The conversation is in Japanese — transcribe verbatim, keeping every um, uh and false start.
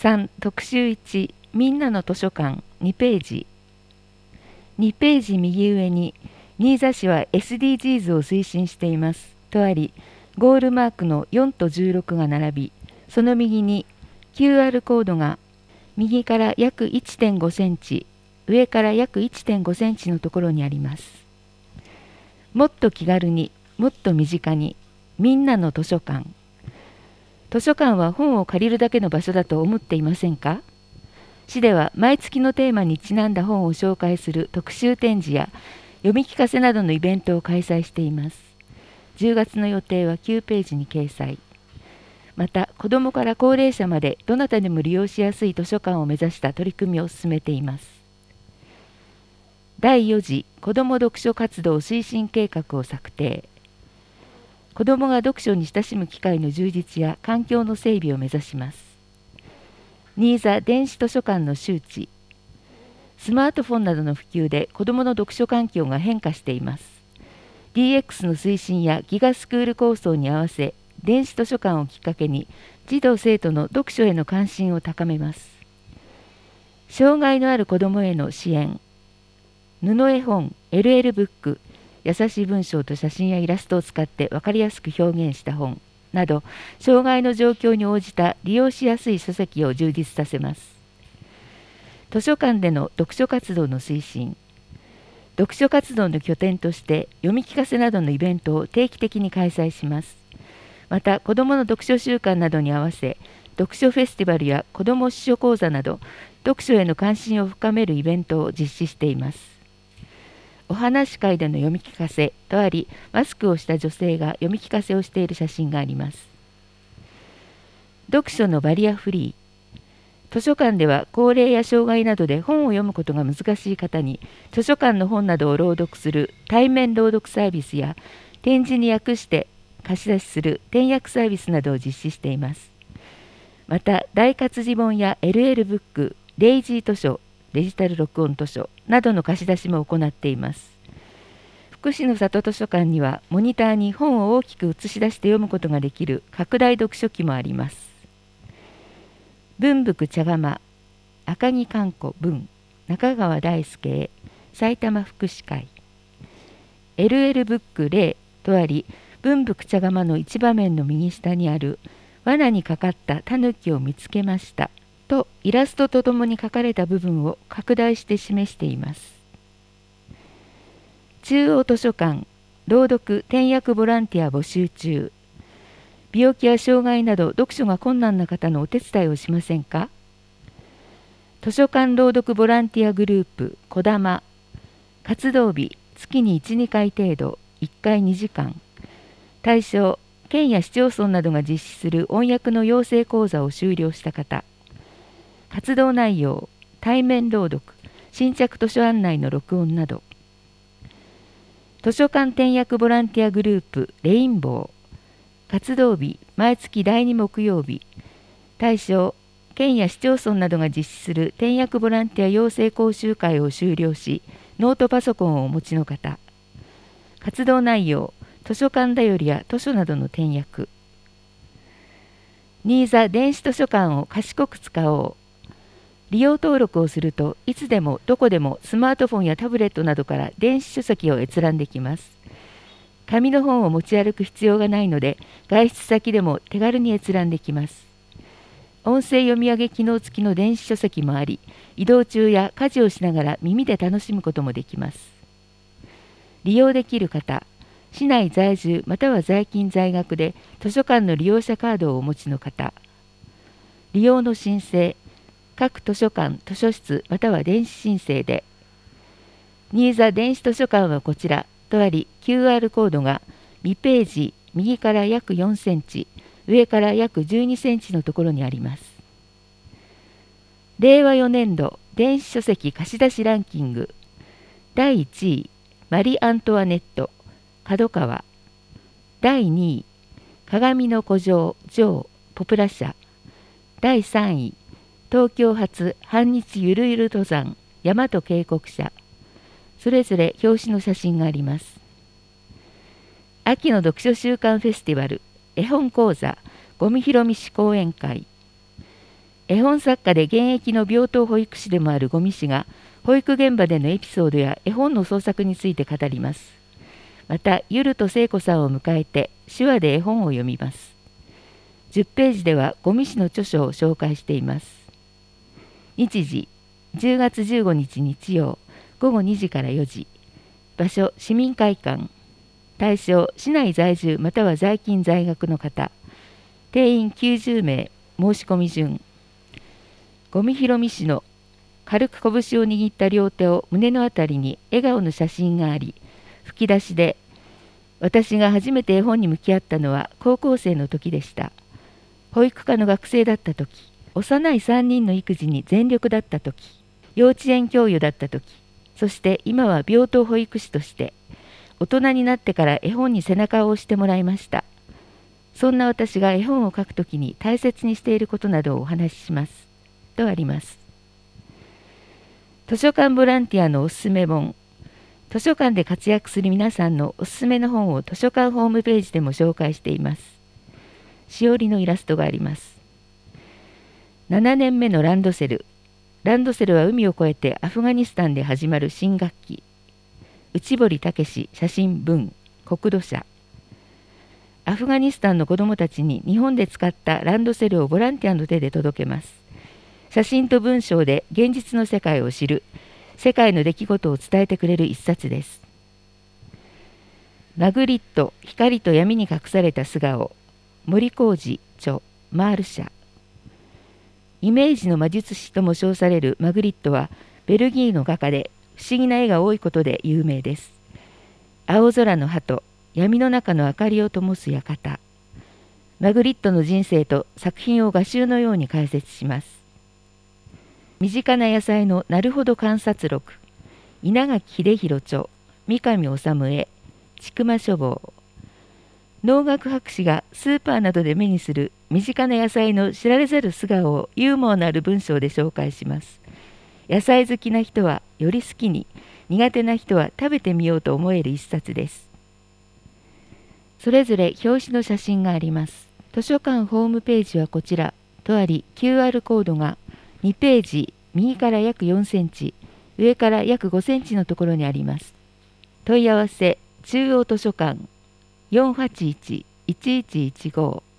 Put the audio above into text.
さん特集いちみんなの図書館にページ。にページ右上に新座市は エスディージーズ を推進していますとあり、ゴールマークのよんとじゅうろくが並び、その右に キューアール コードが右から約 いってんごセンチ、上から約 いってんごセンチのところにあります。もっと気軽に、もっと身近に、みんなの図書館。図書館は本を借りるだけの場所だと思っていませんか？市では毎月のテーマにちなんだ本を紹介する特集展示や読み聞かせなどのイベントを開催しています。じゅうがつの予定はきゅうページに掲載。また、子どもから高齢者までどなたでも利用しやすい図書館を目指した取り組みを進めています。だいよ次子ども読書活動推進計画を策定。子どもが読書に親しむ機会の充実や環境の整備を目指します。新座電子図書館の周知。スマートフォンなどの普及で子どもの読書環境が変化しています。ディーエックス の推進やギガスクール構想に合わせ、電子図書館をきっかけに児童生徒の読書への関心を高めます。障害のある子どもへの支援。布絵本、エルエル ブック、優しい文章と写真やイラストを使って分かりやすく表現した本など、障害の状況に応じた利用しやすい書籍を充実させます。図書館での読書活動の推進。読書活動の拠点として読み聞かせなどのイベントを定期的に開催します。また、子どもの読書習慣などに合わせ、読書フェスティバルや子ども司書講座など、読書への関心を深めるイベントを実施しています。お話会での読み聞かせとあり、マスクをした女性が読み聞かせをしている写真があります。読書のバリアフリー。図書館では高齢や障害などで本を読むことが難しい方に図書館の本などを朗読する対面朗読サービスや、点字に訳して貸し出しする点訳サービスなどを実施しています。また、大活字本や エルエル ブック、レイジー図書、デジタル録音図書などの貸し出しも行っています。福祉の里図書館にはモニターに本を大きく映し出して読むことができる拡大読書機もあります。文福茶釜、赤木観子文、中川大輔埼玉福祉会。エルエル ブックゼロとあり、文福茶釜の一場面の右下にある罠にかかったタヌキを見つけましたとイラストとともに書かれた部分を拡大して示しています。中央図書館、朗読点訳ボランティア募集中。病気や障害など読書が困難な方のお手伝いをしませんか？図書館朗読ボランティアグループこだま。活動日月にいち、にかい程度、いっかいにじかん。対象、県や市町村などが実施する音訳の養成講座を修了した方。活動内容、対面朗読、新着図書案内の録音など。図書館点訳ボランティアグループレインボー。活動日、毎月だいに木曜日。対象、県や市町村などが実施する点訳ボランティア養成講習会を修了し、ノートパソコンをお持ちの方。活動内容、図書館だよりや図書などの点訳。新座電子図書館を賢く使おう。利用登録をするといつでもどこでもスマートフォンやタブレットなどから電子書籍を閲覧できます。紙の本を持ち歩く必要がないので、外出先でも手軽に閲覧できます。音声読み上げ機能付きの電子書籍もあり、移動中や家事をしながら耳で楽しむこともできます。利用できる方、市内在住または在勤在学で図書館の利用者カードをお持ちの方。利用の申請、各図書館、図書室または電子申請で。新座電子図書館はこちらとあり、キューアール コードがにページ右から約よんセンチ、上から約じゅうにセンチのところにあります。れいわよねんど電子書籍貸し出しランキング。だいいちい、マリ・アントワネット、角川。だいにい、鏡の古城、ジョー、ポプラ社。だいさんい、東京発半日ゆるゆる登山、大和渓谷社。それぞれ表紙の写真があります。秋の読書週間フェスティバル、絵本講座、ゴミ拾み市講演会。 絵本作家で現役の病棟保育士でもある五味氏が保育現場でのエピソードや絵本の創作について語ります。また、ゆると聖子さんを迎えて手話で絵本を読みます。じゅっページでは五味氏の著書を紹介しています。日時、じゅうがつじゅうごにち日曜、ごごにじからよじ。場所、市民会館。対象、市内在住または在勤在学の方。定員きゅうじゅうめい、申し込み順。五味弘美氏の軽く拳を握った両手を胸のあたりに笑顔の写真があり、吹き出しで、私が初めて絵本に向き合ったのは高校生の時でした。保育科の学生だった時、幼いさんにんの育児に全力だった時、幼稚園教諭だった時、そして今は病棟保育士として、大人になってから絵本に背中を押してもらいました。そんな私が絵本を書くときに大切にしていることなどをお話しします。とあります。図書館ボランティアのおすすめ本。図書館で活躍する皆さんのおすすめの本を図書館ホームページでも紹介しています。しおりのイラストがあります。ななねんめのランドセル。ランドセルは海を越えてアフガニスタンで始まる新学期。内堀武史写真文国土社。アフガニスタンの子どもたちに日本で使ったランドセルをボランティアの手で届けます。写真と文章で現実の世界を知る、世界の出来事を伝えてくれる一冊です。マグリット、光と闇に隠された素顔。森浩二著、マール社。イメージの魔術師とも称されるマグリットは、ベルギーの画家で不思議な絵が多いことで有名です。青空の鳩、闇の中の明かりを灯す館。マグリットの人生と作品を画集のように解説します。身近な野菜のなるほど観察録。稲垣秀弘著、三上治絵、千曲書房。農学博士がスーパーなどで目にする身近な野菜の知られざる素顔をユーモアのある文章で紹介します。野菜好きな人はより好きに、苦手な人は食べてみようと思える一冊です。それぞれ表紙の写真があります。図書館ホームページはこちらとあり、キューアール コードがにページ、右から約よんセンチ、上から約ごセンチのところにあります。問い合わせ、中央図書館よんはちいち いちいちいちご